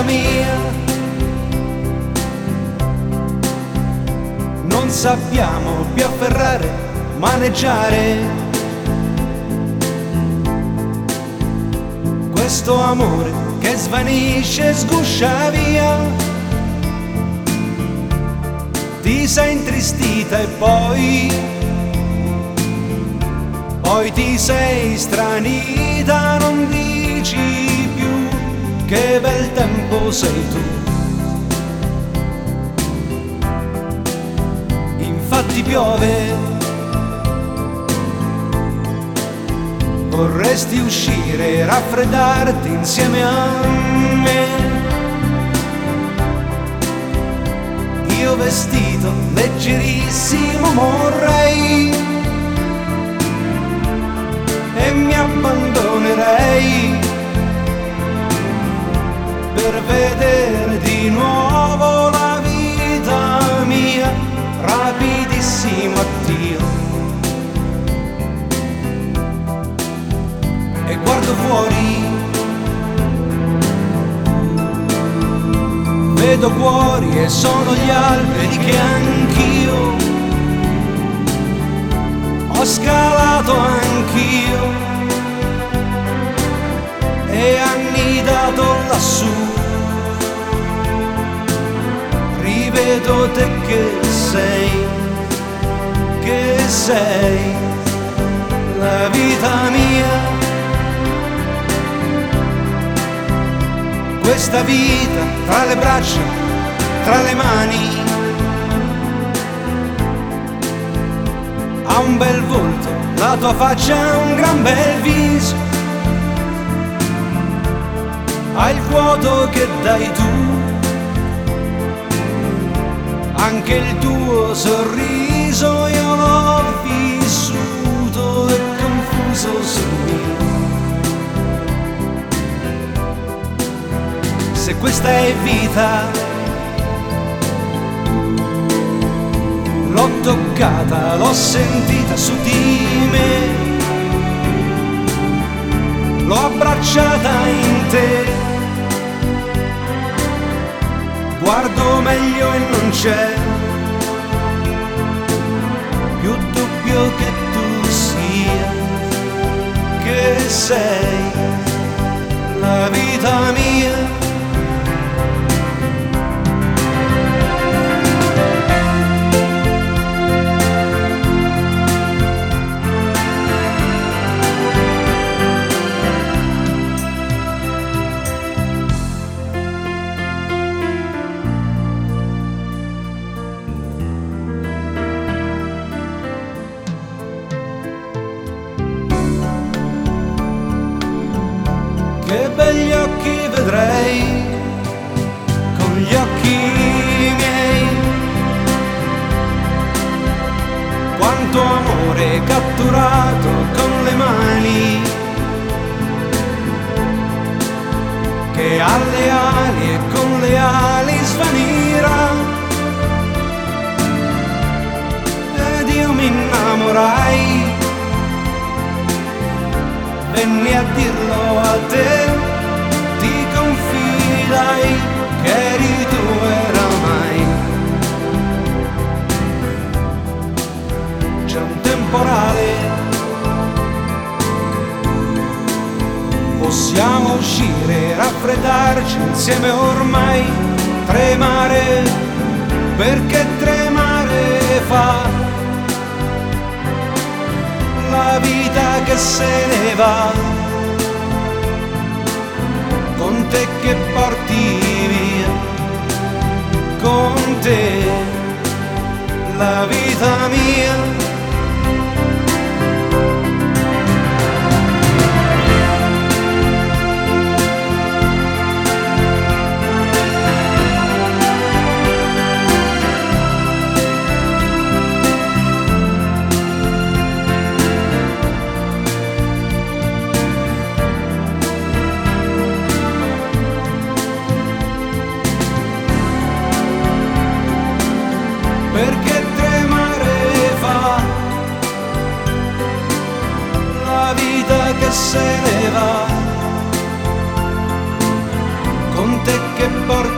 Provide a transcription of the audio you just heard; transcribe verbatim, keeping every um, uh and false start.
mia, non sappiamo più afferrare, maneggiare questo amore che svanisce e sguscia via. Ti sei intristita e poi, poi ti sei stranita, non dici più che bel tempo sei tu. Infatti piove, vorresti uscire e raffreddarti insieme a me. Io vestito leggerissimo morrei e mi abbandonerei per vedere di nuovo la vita mia, rapidissimo addio. E guardo fuori, vedo cuori e sono gli alberi che anch'io ho scalato anch'io e annidato lassù. Rivedo te che sei, che sei la vita mia. Questa vita tra le braccia, tra le mani, ha un bel volto, la tua faccia ha un gran bel viso, ha il vuoto che dai tu, anche il tuo sorriso io l'ho vissuto e confuso sul mio. Se questa è vita, l'ho toccata, l'ho sentita su di me, l'ho abbracciata in te. Guardo meglio e non c'è più dubbio che tu sia, che sei la vita mia. Che begli occhi vedrei con gli occhi miei, quanto amore catturato con le mani, che alle ali e con le ali svanirà. Ed io mi innamorai, venni a dirlo a te, ti confidai che eri tu oramai. C'è un temporale, possiamo uscire, raffreddarci insieme ormai, tremare, perché tremare fa la vita che se ne va, con te che porti via, con te la vita mia. Perché tremare fa la vita che se ne va, con ponte che porta